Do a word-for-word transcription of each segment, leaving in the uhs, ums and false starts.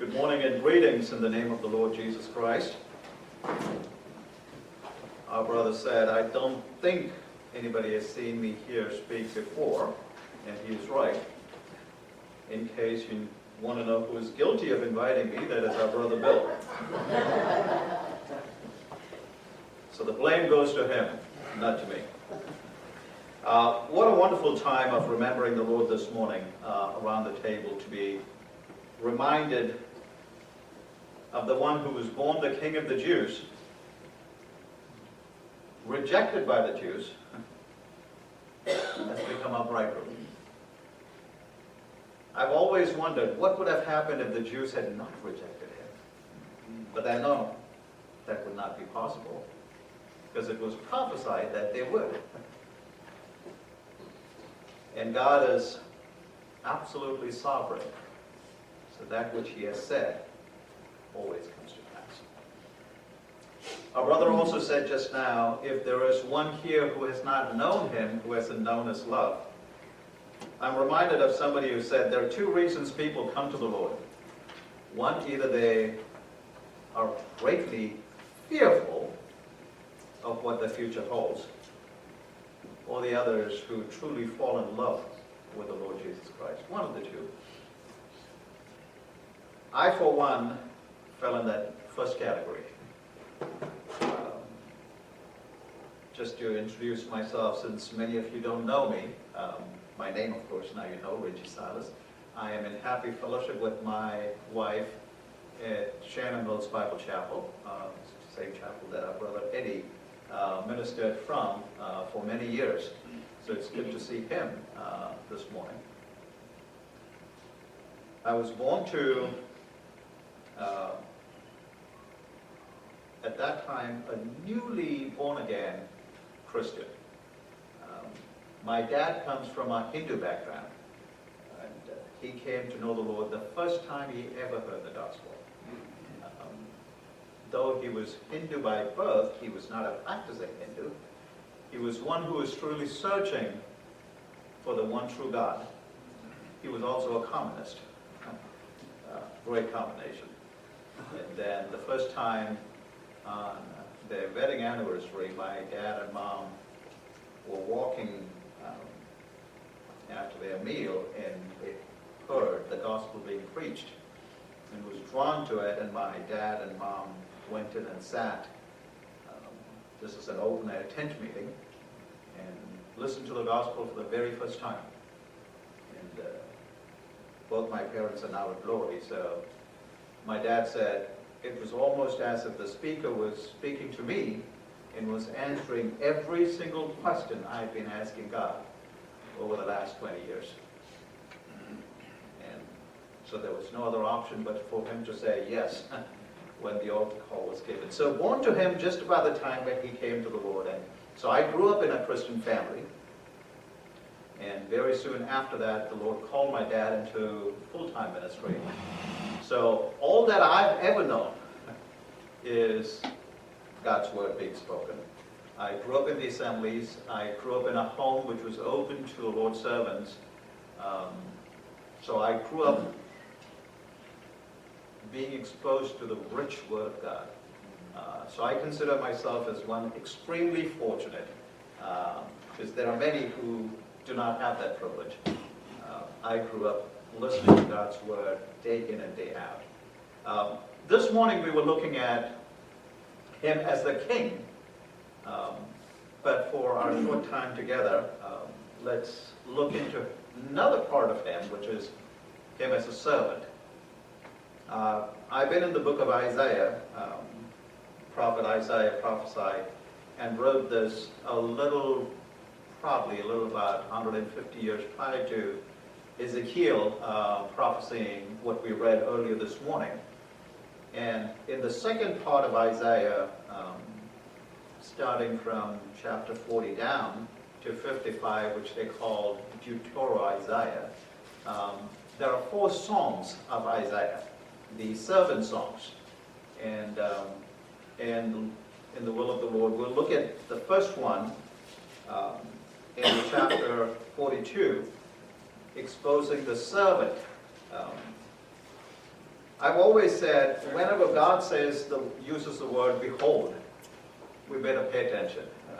Good morning and greetings in the name of the Lord Jesus Christ. Our brother said, I don't think anybody has seen me here speak before, and he is right. In case you want to know who is guilty of inviting me, that is our brother Bill. So the blame goes to him, not to me. Uh, what a wonderful time of remembering the Lord this morning uh, around the table, to be reminded of the one who was born the King of the Jews, rejected by the Jews, has become our bridegroom. I've always wondered what would have happened if the Jews had not rejected him. But I know that would not be possible, because it was prophesied that they would. And God is absolutely sovereign, so that which he has said always comes to pass. Our brother also said just now, if there is one here who has not known him, who hasn't known his love. I'm reminded of somebody who said there are two reasons people come to the Lord. One, either they are greatly fearful of what the future holds, or the others who truly fall in love with the Lord Jesus Christ. One of the two. I, for one, fell in that first category. Um, just to introduce myself, since many of you don't know me, um, my name, of course, now you know, Reggie Silas. I am in happy fellowship with my wife at Shannon Mills Bible Chapel, uh, same chapel that our brother Eddie uh, ministered from uh, for many years. So it's good to see him uh, this morning. I was born to Uh, at that time, a newly born-again Christian. Um, my dad comes from a Hindu background, and uh, he came to know the Lord the first time he ever heard the gospel. Um, though he was Hindu by birth, he was not a practicing Hindu. He was one who was truly searching for the one true God. He was also a communist. Uh, great combination. And then the first time on their wedding anniversary, my dad and mom were walking um, after their meal, and they heard the gospel being preached and was drawn to it, and my dad and mom went in and sat. Um, this is an open-air tent meeting, and listened to the gospel for the very first time. And uh, both my parents are now at glory, so my dad said it was almost as if the speaker was speaking to me and was answering every single question I've been asking God over the last twenty years. And so there was no other option but for him to say yes when the altar call was given. So born to him just about the time when he came to the Lord. And so I grew up in a Christian family. And very soon after that, the Lord called my dad into full-time ministry. So all that I've ever known is God's word being spoken. I grew up in the assemblies. I grew up in a home which was open to the Lord's servants. Um, so I grew up being exposed to the rich word of God. Uh, so I consider myself as one extremely fortunate, uh, because there are many who do not have that privilege. Uh, I grew up listening to God's word day in and day out. Um, this morning we were looking at him as the king, um, but for our short time together, um, let's look into another part of him, which is him as a servant. Uh, I've been in the book of Isaiah. Um, Prophet Isaiah prophesied and wrote this a little, probably a little about one hundred fifty years prior to Ezekiel uh, prophesying what we read earlier this morning. And in the second part of Isaiah, um, starting from chapter forty down to fifty-five, which they called Deutero-Isaiah, um, there are four songs of Isaiah, the servant songs. And, um, and in the will of the Lord, we'll look at the first one um, in chapter forty-two, exposing the servant um, I've always said, whenever God says, the, uses the word behold, we better pay attention. Uh,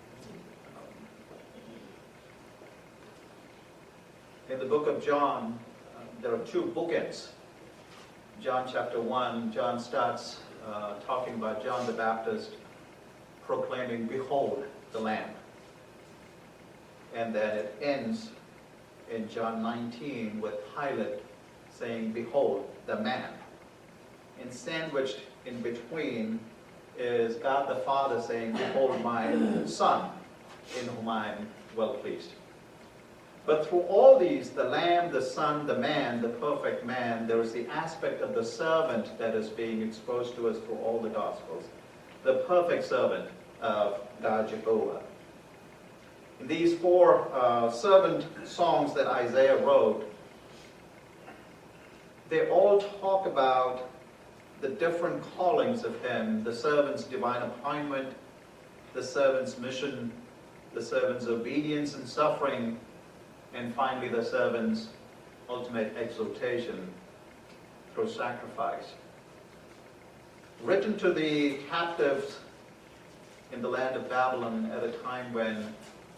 in the book of John, uh, there are two bookends. John chapter one, John starts uh, talking about John the Baptist proclaiming, behold the Lamb. And then it ends in John nineteen with Pilate saying, behold the man. And sandwiched in between is God the Father saying, behold my Son, in whom I am well pleased. But through all these, the Lamb, the Son, the man, the perfect man, there is the aspect of the servant that is being exposed to us through all the Gospels. The perfect servant of God Jehovah. In these four uh, servant songs that Isaiah wrote, they all talk about the different callings of him, the servant's divine appointment, the servant's mission, the servant's obedience and suffering, and finally the servant's ultimate exaltation through sacrifice. Written to the captives in the land of Babylon at a time when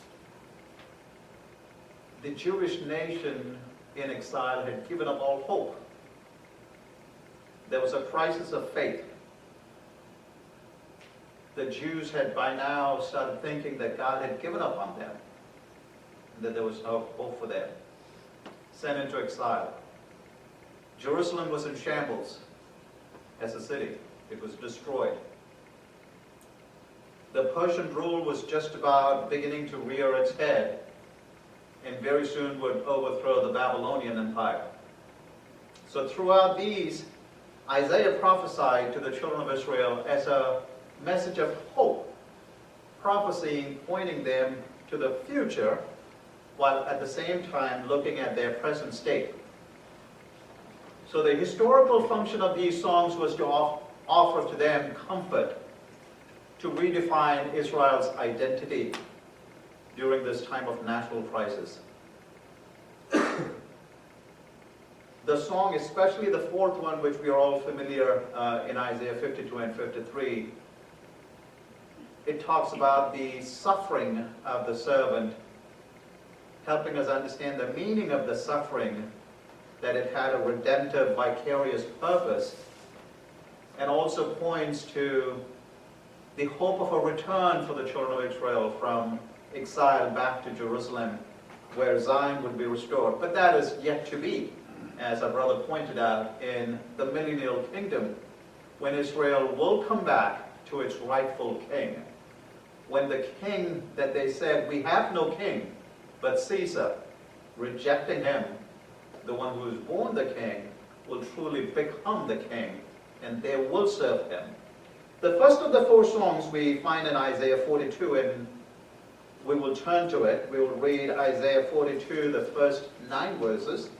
the Jewish nation in exile had given up all hope. There was a crisis of faith. The Jews had by now started thinking that God had given up on them, and that there was no hope for them. Sent into exile. Jerusalem was in shambles as a city. It was destroyed. The Persian rule was just about beginning to rear its head, and very soon would overthrow the Babylonian Empire. So throughout these, Isaiah prophesied to the children of Israel as a message of hope, prophesying, pointing them to the future, while at the same time looking at their present state. So the historical function of these songs was to off offer to them comfort, to redefine Israel's identity during this time of national crisis. The song, especially the fourth one, which we are all familiar uh, in Isaiah fifty-two and fifty-three, it talks about the suffering of the servant, helping us understand the meaning of the suffering, that it had a redemptive, vicarious purpose, and also points to the hope of a return for the children of Israel from exile back to Jerusalem, where Zion would be restored. But that is yet to be, as our brother pointed out, in the millennial kingdom, when Israel will come back to its rightful king. When the king that they said, we have no king but Caesar, rejecting him, the one who is born the king will truly become the king, and they will serve him. The first of the four songs we find in Isaiah forty-two, and we will turn to it. We will read Isaiah forty-two, the first nine verses.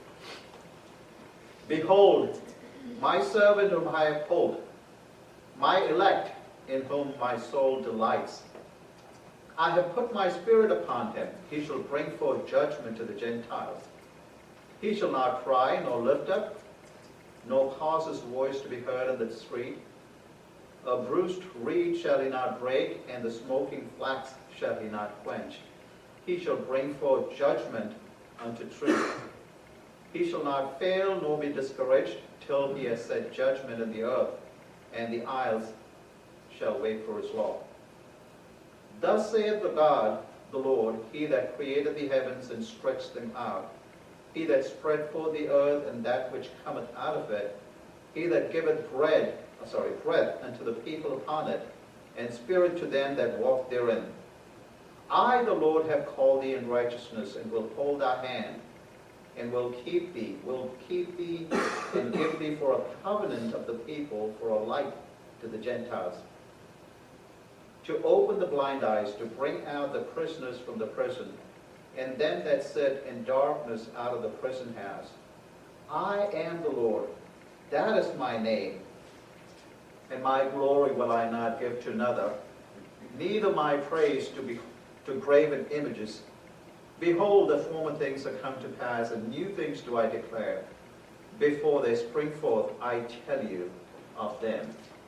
Behold, my servant whom I uphold, my elect in whom my soul delights. I have put my spirit upon him. He shall bring forth judgment to the Gentiles. He shall not cry, nor lift up, nor cause his voice to be heard in the street. A bruised reed shall he not break, and the smoking flax shall he not quench. He shall bring forth judgment unto truth. He shall not fail nor be discouraged till he has set judgment in the earth, and the isles shall wait for his law. Thus saith the God, the Lord, he that created the heavens and stretched them out, he that spread forth the earth and that which cometh out of it, he that giveth bread, oh, sorry, breath unto the people upon it, and spirit to them that walk therein. I, the Lord, have called thee in righteousness, and will hold thy hand, and will keep thee, will keep thee, and give thee for a covenant of the people, for a light to the Gentiles. To open the blind eyes, to bring out the prisoners from the prison, and them that sit in darkness out of the prison house. I am the Lord, that is my name, and my glory will I not give to another, neither my praise to be to graven images. Behold, the former things are come to pass, and new things do I declare. before they spring forth, I tell you of them.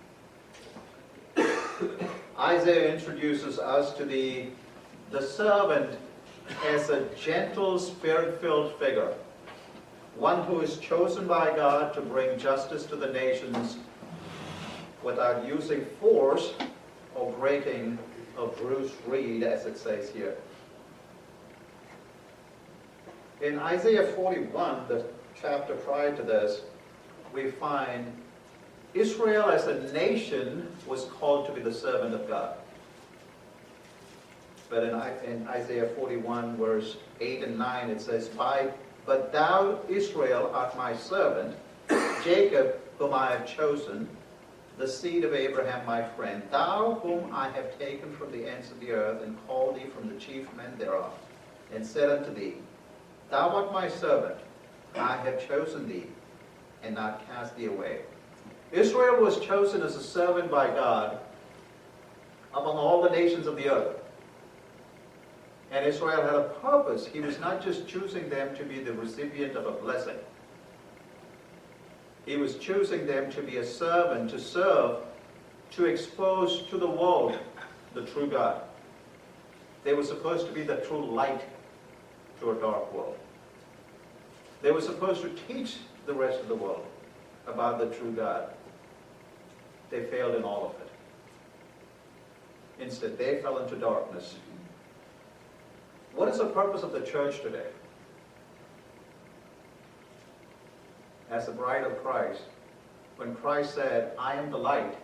Isaiah introduces us to the, the servant as a gentle, spirit-filled figure, one who is chosen by God to bring justice to the nations without using force or breaking a bruised reed, as it says here. In Isaiah forty-one, the chapter prior to this, we find Israel as a nation was called to be the servant of God. But in, in Isaiah forty-one, verse eight and nine, it says, By, But thou, Israel, art my servant, Jacob, whom I have chosen, the seed of Abraham my friend, thou whom I have taken from the ends of the earth, and called thee from the chief men thereof, and said unto thee, Thou art my servant, I have chosen thee, and not cast thee away. Israel was chosen as a servant by God among all the nations of the earth. And Israel had a purpose. He was not just choosing them to be the recipient of a blessing. He was choosing them to be a servant, to serve, to expose to the world the true God. They were supposed to be the true light to a dark world. They were supposed to teach the rest of the world about the true God. They failed in all of it. Instead, they fell into darkness. What is the purpose of the church today? As the bride of Christ, when Christ said, I am the light,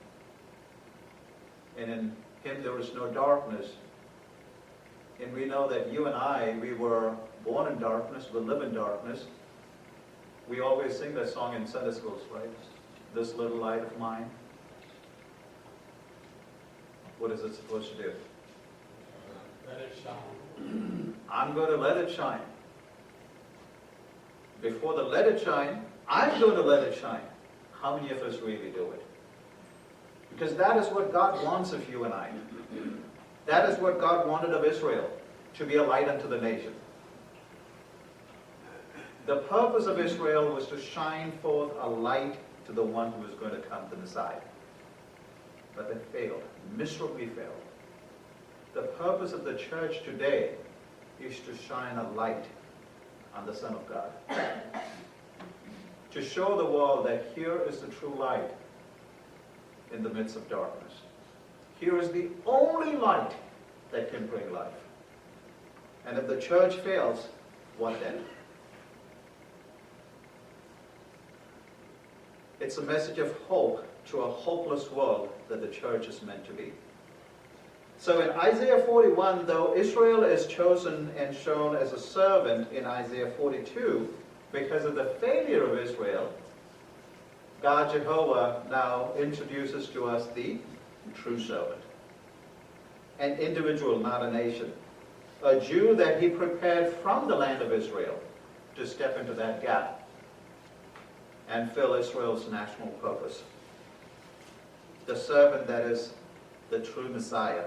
and in him there is no darkness, and we know that you and I, we were born in darkness, we live in darkness. We always sing that song in Sunday schools, right? This little light of mine. What is it supposed to do? Let it shine. I'm going to let it shine. Before the let it shine, I'm going to let it shine. How many of us really do it? Because that is what God wants of you and I. That is what God wanted of Israel, to be a light unto the nation. The purpose of Israel was to shine forth a light to the one who was going to come, the Messiah. But they failed, miserably failed. The purpose of the church today is to shine a light on the Son of God. To show the world that here is the true light in the midst of darkness. Here is the only light that can bring life. And if the church fails, what then? It's a message of hope to a hopeless world that the church is meant to be. So in Isaiah forty-one, though Israel is chosen and shown as a servant in Isaiah forty-two, because of the failure of Israel, God Jehovah now introduces to us the true servant. An individual, not a nation. A Jew that he prepared from the land of Israel to step into that gap and fill Israel's national purpose. The servant that is the true Messiah.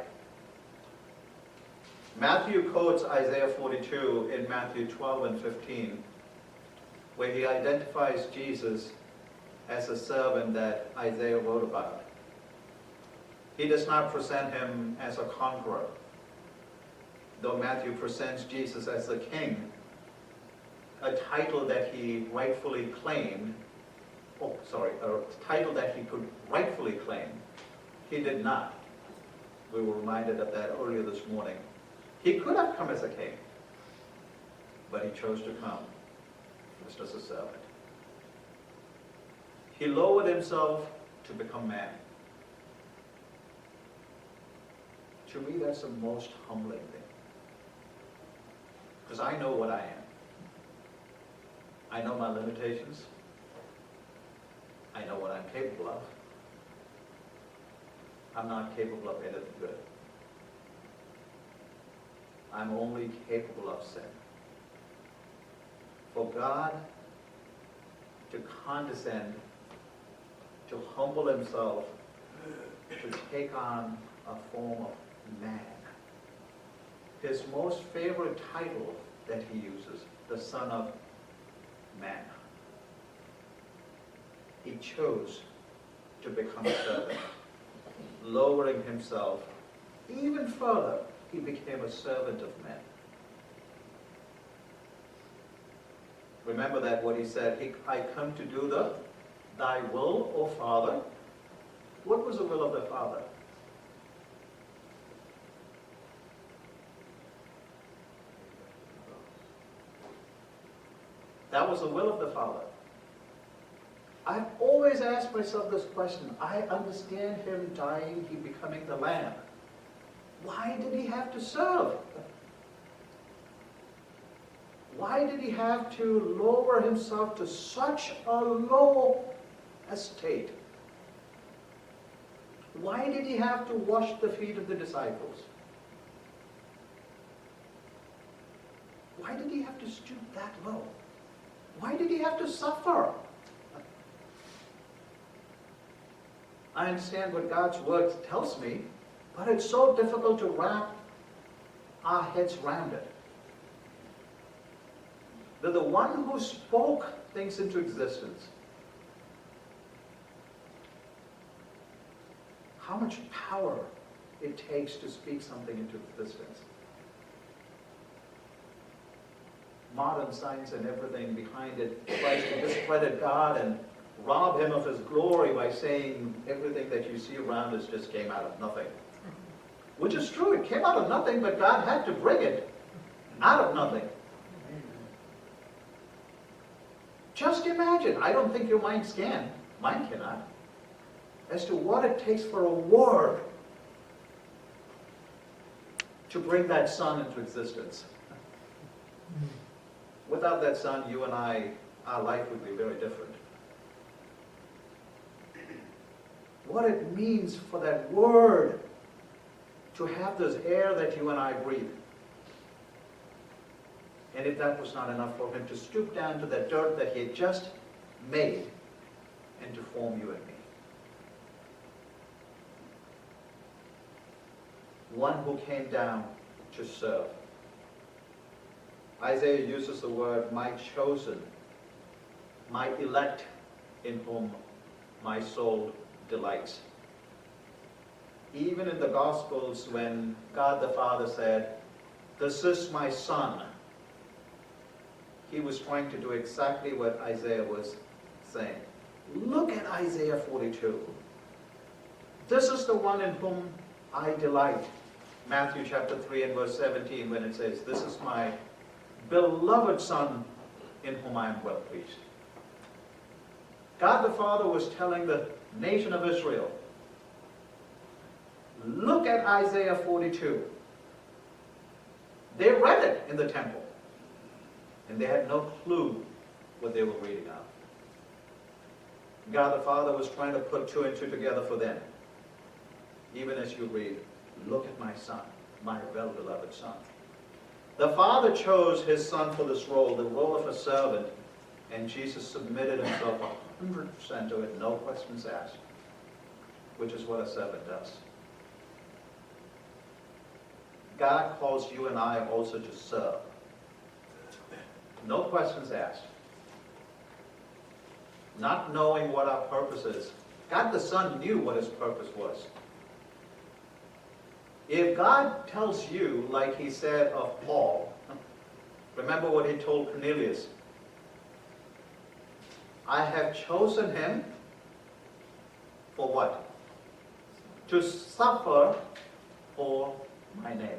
Matthew quotes Isaiah forty-two in Matthew twelve and fifteen, where he identifies Jesus as a servant that Isaiah wrote about. He does not present him as a conqueror, though Matthew presents Jesus as a king, a title that he rightfully claimed, oh, sorry, a title that he could rightfully claim. He did not. We were reminded of that earlier this morning. He could have come as a king, but he chose to come just as a servant. He lowered himself to become man. To me, that's the most humbling thing. Because I know what I am. I know my limitations. I know what I'm capable of. I'm not capable of anything good. I'm only capable of sin. For God to condescend, to humble himself, to take on a form of man. His most favorite title that he uses, the Son of Man. he chose to become a servant, lowering himself even further. He became a servant of men. Remember that what he said, he, I come to do the thy will, O Father. What was the will of the Father? That was the will of the Father. I've always asked myself this question. I understand him dying, he becoming the Lamb. Why did he have to serve? Why did he have to lower himself to such a low estate? Why did he have to wash the feet of the disciples? Why did he have to stoop that low? Why did he have to suffer? I understand what God's word tells me, but it's so difficult to wrap our heads around it. That the one who spoke things into existence, how much power it takes to speak something into existence. Modern science and everything behind it tries to discredit God and rob him of his glory by saying everything that you see around us just came out of nothing. Which is true, it came out of nothing, but God had to bring it out of nothing. Just imagine, I don't think your minds can, mine cannot, as to what it takes for a word to bring that sun into existence. Without that sun, you and I, our life would be very different. What it means for that word to have this air that you and I breathe. And if that was not enough for him to stoop down to the dirt that he had just made and to form you and me. One who came down to serve. Isaiah uses the word, my chosen, my elect, in whom my soul delights. Even in the Gospels, when God the Father said, this is my Son, he was trying to do exactly what Isaiah was saying. Look at Isaiah forty-two. This is the one in whom I delight. Matthew chapter three and verse seventeen, when it says, this is my beloved Son in whom I am well pleased. God the Father was telling the nation of Israel, look at Isaiah forty-two. They read it in the temple, and they had no clue what they were reading out. God the Father was trying to put two and two together for them. Even as you read, look at my Son, my well-beloved Son. The Father chose his Son for this role, the role of a servant, and Jesus submitted himself one hundred percent to it, no questions asked, which is what a servant does. God calls you and I also to serve. No questions asked. Not knowing what our purpose is. God the Son knew what his purpose was. If God tells you, like he said of Paul, remember what he told Cornelius, I have chosen him for what? To suffer for my name.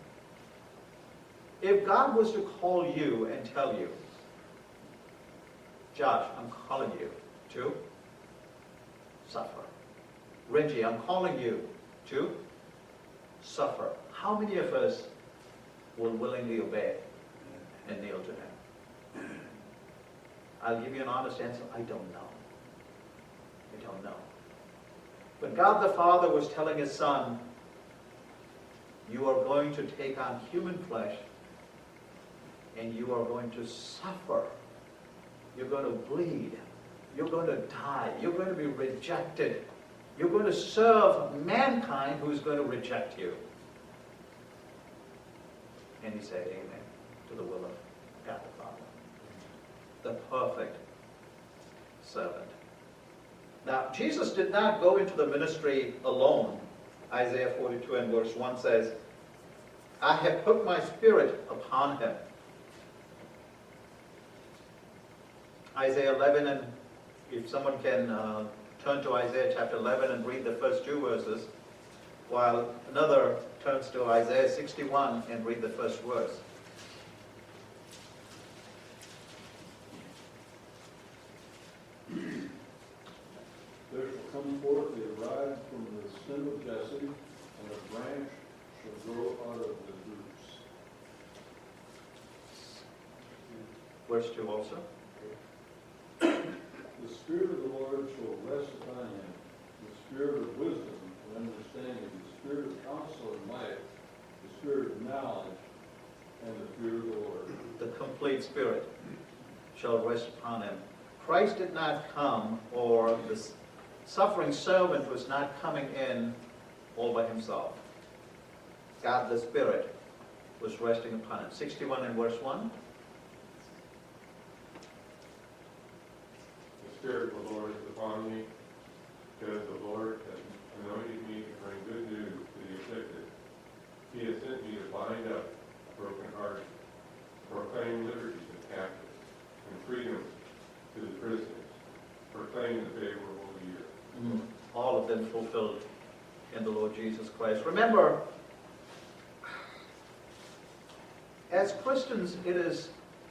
If God was to call you and tell you, Josh, I'm calling you to suffer. Reggie, I'm calling you to suffer. How many of us will willingly obey and kneel to him? I'll give you an honest answer. I don't know. I don't know. But God the Father was telling his Son, you are going to take on human flesh and you are going to suffer. You're going to bleed. You're going to die. You're going to be rejected. You're going to serve mankind who's going to reject you. And he said, amen, to the will of God the Father. The perfect servant. Now, Jesus did not go into the ministry alone. Isaiah forty-two and verse one says, I have put my spirit upon him. Isaiah eleven, and if someone can uh, turn to Isaiah chapter eleven and read the first two verses, while another turns to Isaiah sixty-one and read the first verse. There shall come forth a rod from the stem of Jesse, and a branch shall grow out of the roots. Verse two also. The Spirit of the Lord shall rest upon him, the Spirit of wisdom and understanding, the Spirit of counsel and might, the Spirit of knowledge, and the fear of the Lord. The complete Spirit shall rest upon him. Christ did not come, or the suffering servant was not coming in all by himself. God the Spirit was resting upon him. sixty-one and verse one. The Spirit of the Lord is upon me, because the Lord has anointed me to bring good news to the afflicted. He has sent me to bind up the brokenhearted, proclaim liberty to the captives, and freedom to the prisoners, proclaim the favorable year. Mm-hmm. All of them fulfilled in the Lord Jesus Christ. Remember, as Christians, it is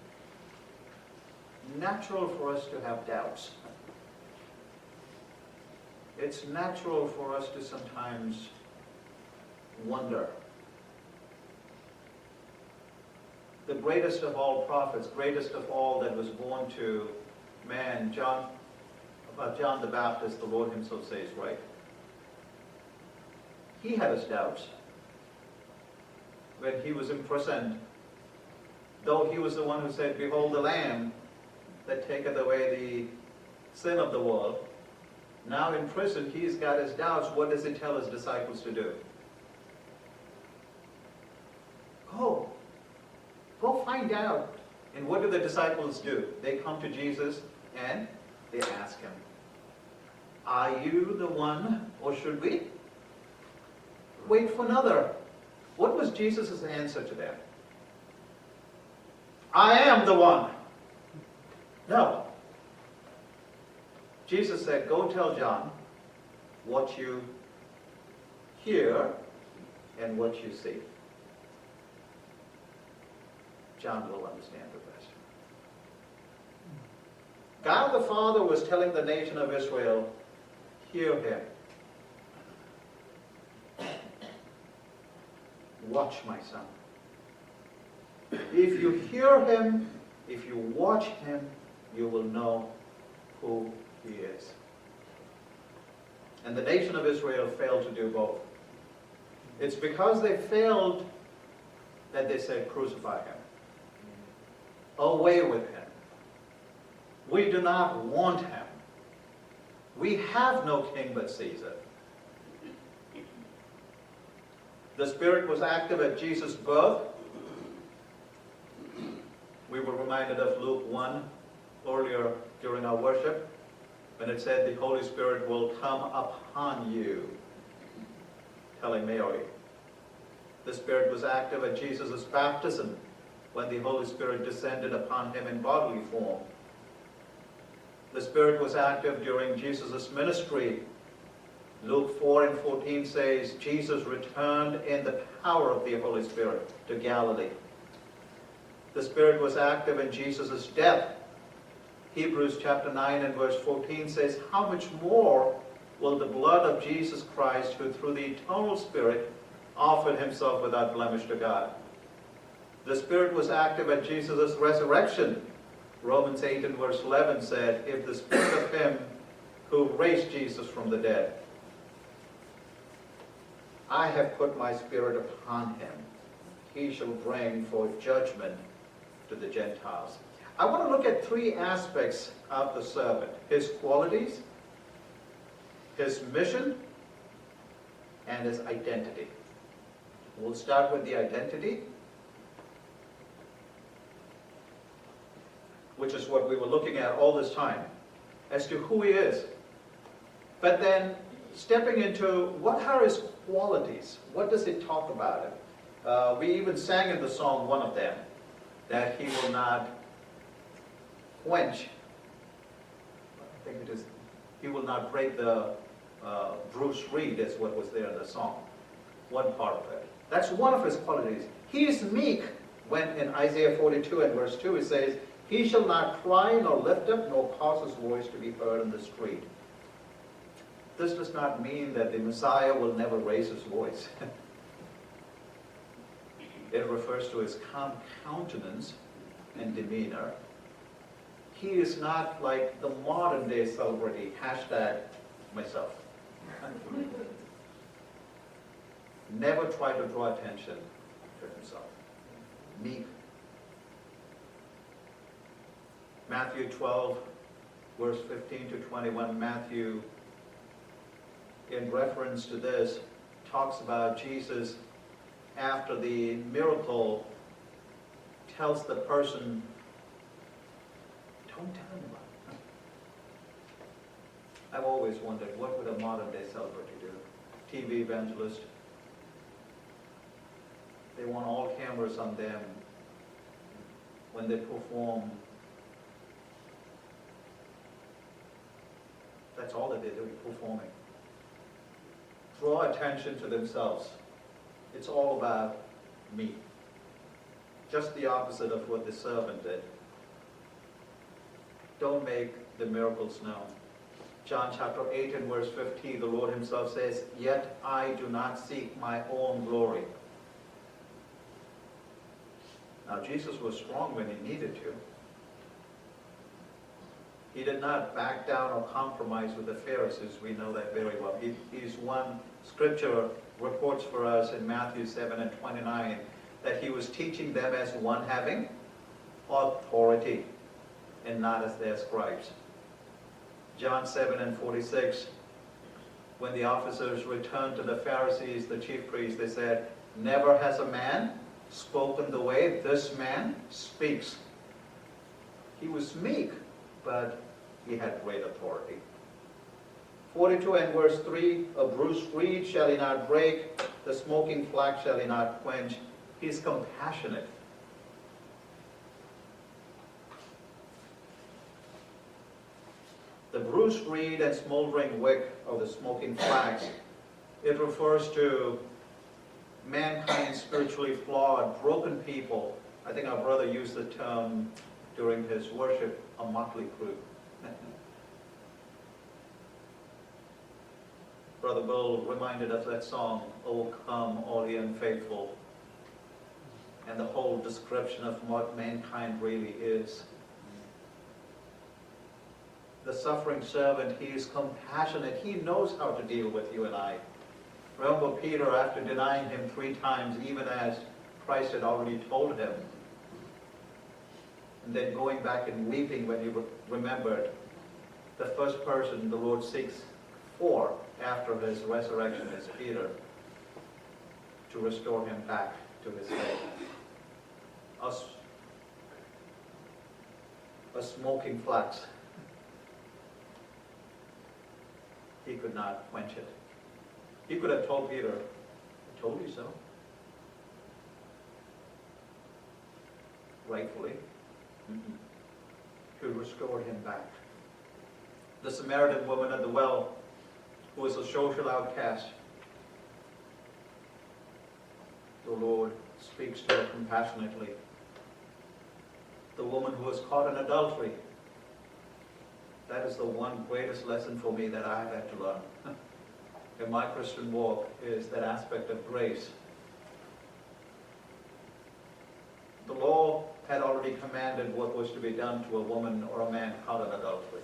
natural for us to have doubts. It's natural for us to sometimes wonder. The greatest of all prophets, greatest of all that was born to man, John, about John the Baptist, the Lord himself says, right? He had his doubts when he was imprisoned. Though he was the one who said, behold the Lamb that taketh away the sin of the world. Now in prison, he's got his doubts. What does he tell his disciples to do? Go. Go find out. And what do the disciples do? They come to Jesus and they ask him, are you the one, or should we wait for another? What was Jesus' answer to them? I am the one. No. Jesus said, go tell John what you hear and what you see. John will understand the rest. God the Father was telling the nation of Israel, hear him. Watch my son. If you hear him, if you watch him, you will know who he is. And the nation of Israel failed to do both. It's because they failed that they said, crucify him. Away with him. We do not want him. We have no king but Caesar. The Spirit was active at Jesus' birth. We were reminded of Luke one earlier during our worship, when it said the Holy Spirit will come upon you, telling Mary. The Spirit was active at Jesus' baptism, when the Holy Spirit descended upon him in bodily form. The Spirit was active during Jesus' ministry. Luke four and fourteen says, Jesus returned in the power of the Holy Spirit to Galilee. The Spirit was active in Jesus' death. Hebrews chapter nine and verse fourteen says, how much more will the blood of Jesus Christ, who through the eternal Spirit offered himself without blemish to God. The Spirit was active at Jesus' resurrection. Romans eight and verse eleven said, if the Spirit of him who raised Jesus from the dead, I have put my Spirit upon him, he shall bring forth judgment to the Gentiles. I want to look at three aspects of the servant: his qualities, his mission, and his identity. We'll start with the identity, which is what we were looking at all this time, as to who he is. But then, stepping into what are his qualities? What does it talk about him? Uh, we even sang in the song one of them, that he will not quench, I think it is, he will not break the uh, Bruce Reed, is what was there in the song, one part of it. That's one of his qualities. He is meek, when in Isaiah forty-two and verse two it says, he shall not cry nor lift up nor cause his voice to be heard in the street. This does not mean that the Messiah will never raise his voice. It refers to his calm countenance and demeanor. He is not like the modern day celebrity, hashtag myself. Never try to draw attention to himself. Meek. Matthew twelve, verse fifteen to twenty-one, Matthew, in reference to this, talks about Jesus after the miracle, tells the person, don't tell him about it. I've always wondered, what would a modern day celebrity do? T V evangelist. They want all cameras on them when they perform. That's all that they do, performing. Draw attention to themselves. It's all about me. Just the opposite of what the servant did. Don't make the miracles known. John chapter eight and verse fifteen, the Lord himself says, yet I do not seek my own glory. Now Jesus was strong when he needed to. He did not back down or compromise with the Pharisees. We know that very well. He, he's one scripture reports for us in Matthew seven and twenty-nine that he was teaching them as one having authority and not as their scribes. John seven and forty-six, when the officers returned to the Pharisees, the chief priests, they said, never has a man spoken the way this man speaks. He was meek, but he had great authority. forty-two and verse three, a bruised reed shall he not break, the smoking flax shall he not quench. He is compassionate. The bruised reed and smoldering wick of the smoking flax, it refers to mankind spiritually flawed, broken people. I think our brother used the term during his worship, a motley crew. Brother Bill reminded us that song, "O come, all ye unfaithful," and the whole description of what mankind really is. The suffering servant, he is compassionate. He knows how to deal with you and I. Remember Peter, after denying him three times, even as Christ had already told him, and then going back and weeping when he re remembered the first person the Lord seeks for after his resurrection is Peter, to restore him back to his faith. A, a smoking flax, he could not quench it. He could have told Peter, I told you so. Rightfully. Mm-hmm. To restore him back. The Samaritan woman at the well, who was a social outcast, the Lord speaks to her compassionately. The woman who was caught in adultery, that is the one greatest lesson for me that I have had to learn in my Christian walk, is that aspect of grace. The law had already commanded what was to be done to a woman or a man caught in adultery.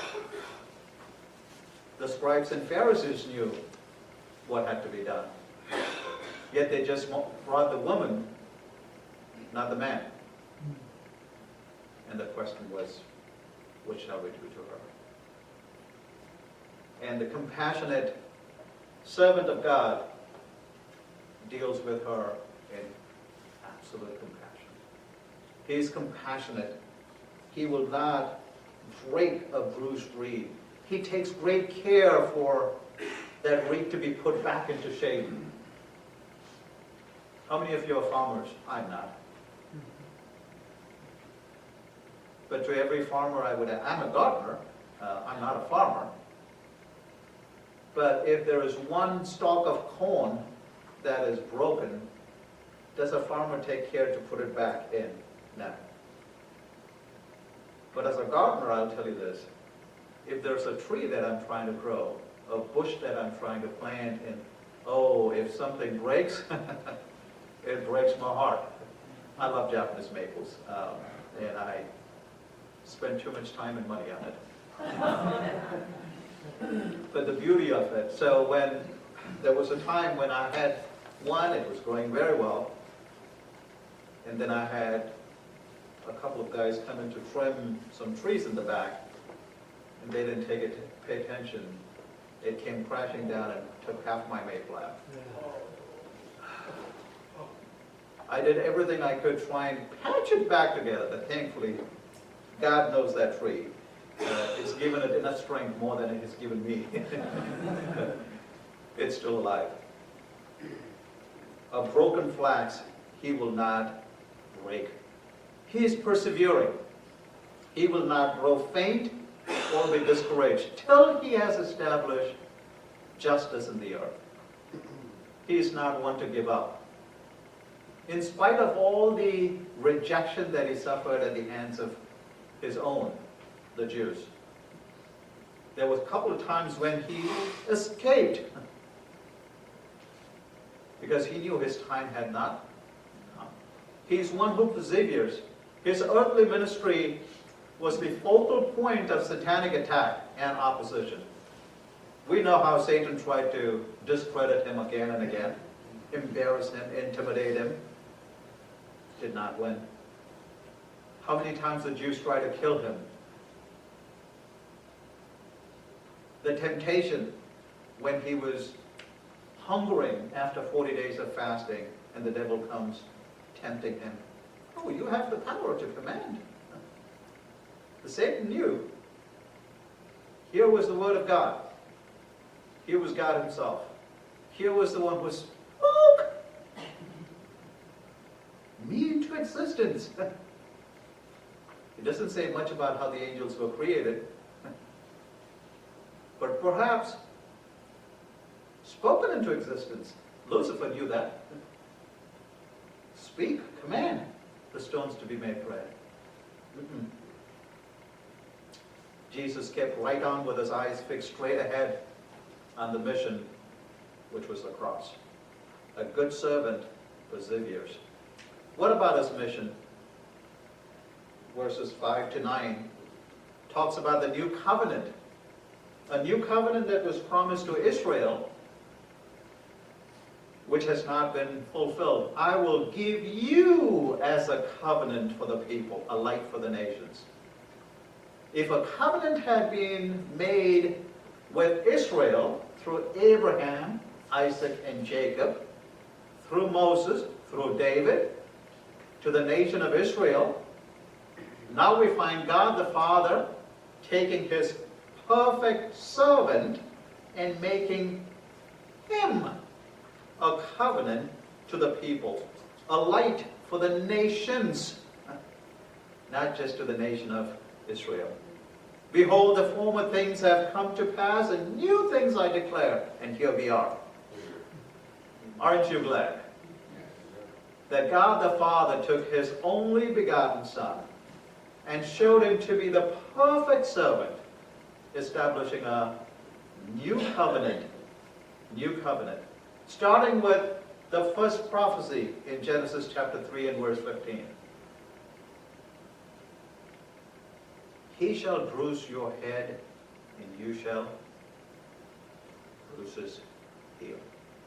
The scribes and Pharisees knew what had to be done. Yet they just brought the woman, not the man. And the question was, what shall we do to her? And the compassionate servant of God deals with her in absolute compassion. He is compassionate. He will not break a bruised reed. He takes great care for that rake to be put back into shape. How many of you are farmers? I'm not. But to every farmer I would, I'm a gardener, uh, I'm not a farmer. But if there is one stalk of corn that is broken, does a farmer take care to put it back in? No. But as a gardener, I'll tell you this. If there's a tree that I'm trying to grow, a bush that I'm trying to plant, and oh, if something breaks, it breaks my heart. I love Japanese maples, um, and I spend too much time and money on it. But the beauty of it, so when there was a time when I had one, it was growing very well, and then I had a couple of guys come in to trim some trees in the back, and they didn't take it, pay attention. It came crashing down and took half my maple out. I did everything I could try and patch it back together, but thankfully, God knows that tree. Uh, it's given it enough strength more than it has given me. It's still alive. A broken flax he will not break. He is persevering. He will not grow faint or be discouraged till he has established justice in the earth. He is not one to give up. In spite of all the rejection that he suffered at the hands of his own, the Jews, there was a couple of times when he escaped because he knew his time had not come. He's one who perseveres. His earthly ministry was the focal point of satanic attack and opposition. We know how Satan tried to discredit him again and again, embarrass him, intimidate him. Did not win. How many times the Jews tried to kill him? The temptation when he was hungering after forty days of fasting and the devil comes tempting him. Oh, you have the power to command. The Satan knew. Here was the word of God. Here was God himself. Here was the one who spoke me into existence. It doesn't say much about how the angels were created, but perhaps spoken into existence. Lucifer knew that. Speak, command the stones to be made bread. Mm-mm. Jesus kept right on with his eyes fixed straight ahead on the mission, which was the cross. A good servant perseveres. What about his mission? Verses five to nine talks about the new covenant. A new covenant that was promised to Israel, which has not been fulfilled. I will give you as a covenant for the people, a light for the nations. If a covenant had been made with Israel through Abraham, Isaac, and Jacob, through Moses, through David, to the nation of Israel, now we find God the Father taking his perfect servant and making him a covenant to the people, a light for the nations, not just to the nation of Israel. Behold, the former things have come to pass, and new things I declare. And here we are. Aren't you glad that God the Father took his only begotten Son and showed him to be the perfect servant, establishing a new covenant, new covenant, starting with the first prophecy in Genesis chapter three and verse fifteen. He shall bruise your head, and you shall bruise his heel.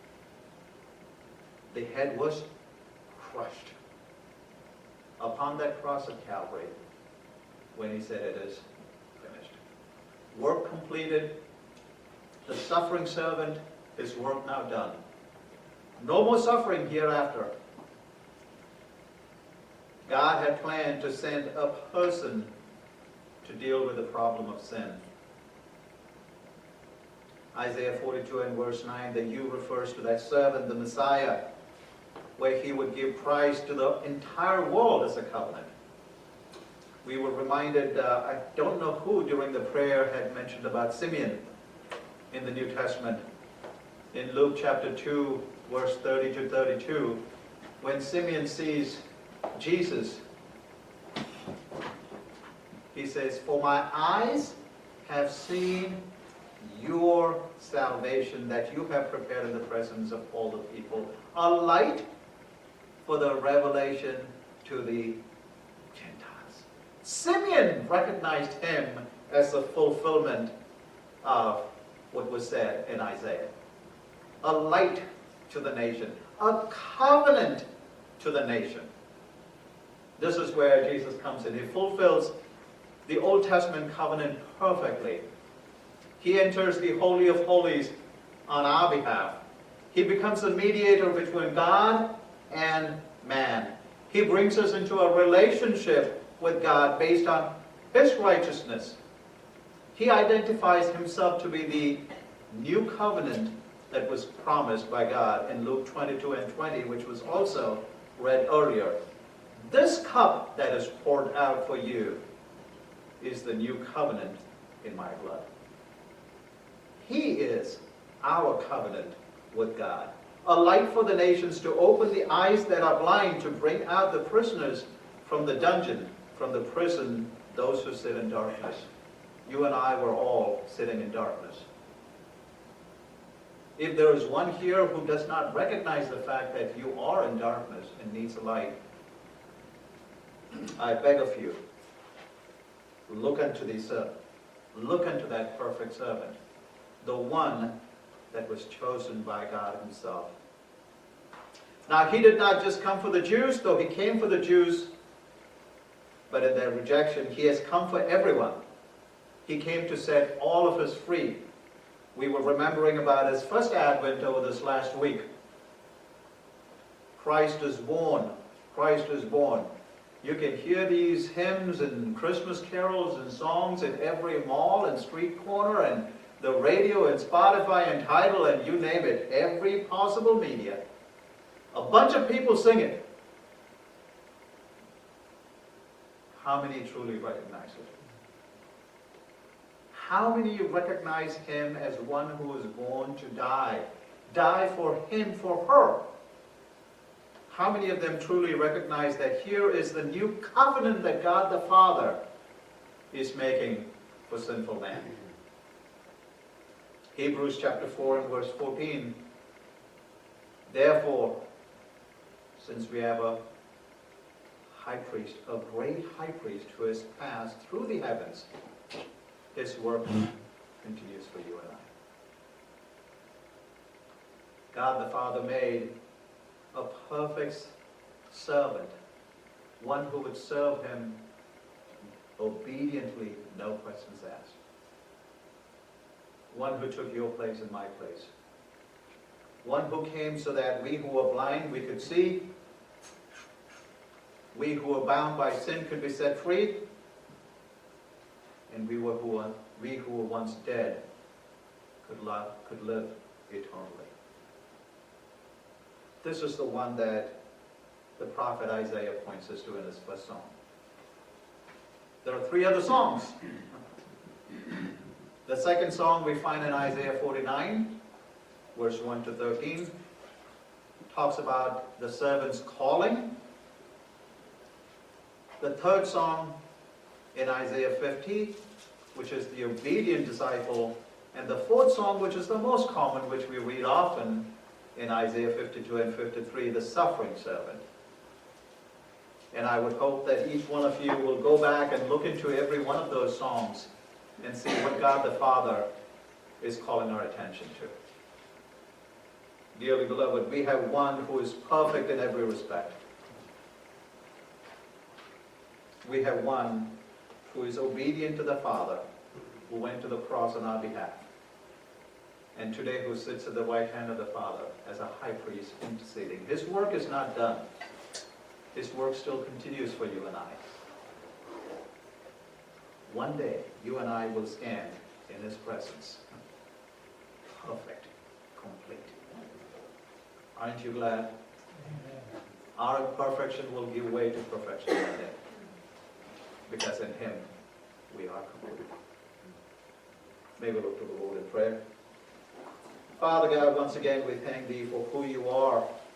The head was crushed upon that cross of Calvary when he said, it is finished. Work completed. The suffering servant, his work now done. No more suffering hereafter. God had planned to send a person to deal with the problem of sin. Isaiah forty-two and verse nine, the you refers to that servant, the Messiah, where he would give Christ to the entire world as a covenant. We were reminded, uh, I don't know who during the prayer had mentioned about Simeon in the New Testament. In Luke chapter two, verse thirty to thirty-two, when Simeon sees Jesus, he says, "For my eyes have seen your salvation that you have prepared in the presence of all the people, a light for the revelation to the Gentiles." Simeon recognized him as the fulfillment of what was said in Isaiah. A light to the nation, a covenant to the nation. This is where Jesus comes in. He fulfills the Old Testament covenant perfectly. He enters the Holy of Holies on our behalf. He becomes the mediator between God and man. He brings us into a relationship with God based on His righteousness. He identifies Himself to be the new covenant that was promised by God in Luke twenty-two and twenty, which was also read earlier. This cup that is poured out for you is the new covenant in my blood. He is our covenant with God. A light for the nations, to open the eyes that are blind, to bring out the prisoners from the dungeon, from the prison, those who sit in darkness. You and I were all sitting in darkness. If there is one here who does not recognize the fact that you are in darkness and needs a light, I beg of you, look unto the servant. Look unto that perfect servant, the one that was chosen by God Himself. Now, He did not just come for the Jews, though He came for the Jews, but in their rejection, He has come for everyone. He came to set all of us free. We were remembering about His first advent over this last week. Christ is born. Christ is born. You can hear these hymns and Christmas carols and songs in every mall and street corner and the radio and Spotify and Tidal and you name it, every possible media. A bunch of people sing it. How many truly recognize it? How many recognize Him as one who was born to die? Die for him, for her. How many of them truly recognize that here is the new covenant that God the Father is making for sinful man? Hebrews chapter four and verse fourteen. Therefore, since we have a high priest, a great high priest who has passed through the heavens, His work continues for you and I. God the Father made a perfect servant, one who would serve Him obediently, no questions asked. One who took your place and my place. One who came so that we who were blind, we could see. We who were bound by sin could be set free. And we, were who were, we who were once dead could, love, could live eternally. This is the one that the prophet Isaiah points us to in his first song. There are three other songs. The second song we find in Isaiah forty-nine, verse one to thirteen, talks about the servant's calling. The third song in Isaiah fifty, which is the obedient disciple, and the fourth song, which is the most common, which we read often in Isaiah fifty-two and fifty-three, the suffering servant. And I would hope that each one of you will go back and look into every one of those songs and see what God the Father is calling our attention to. Dearly beloved, we have one who is perfect in every respect. We have one who is obedient to the Father, who went to the cross on our behalf, and today who sits at the right hand of the Father as a high priest interceding. His work is not done. His work still continues for you and I. One day, you and I will stand in His presence. perfect, complete. Aren't you glad? Amen. Our imperfection will give way to perfection in Him. Because in Him, we are complete. May we look to the Lord in prayer. Father God, once again we thank Thee for who You are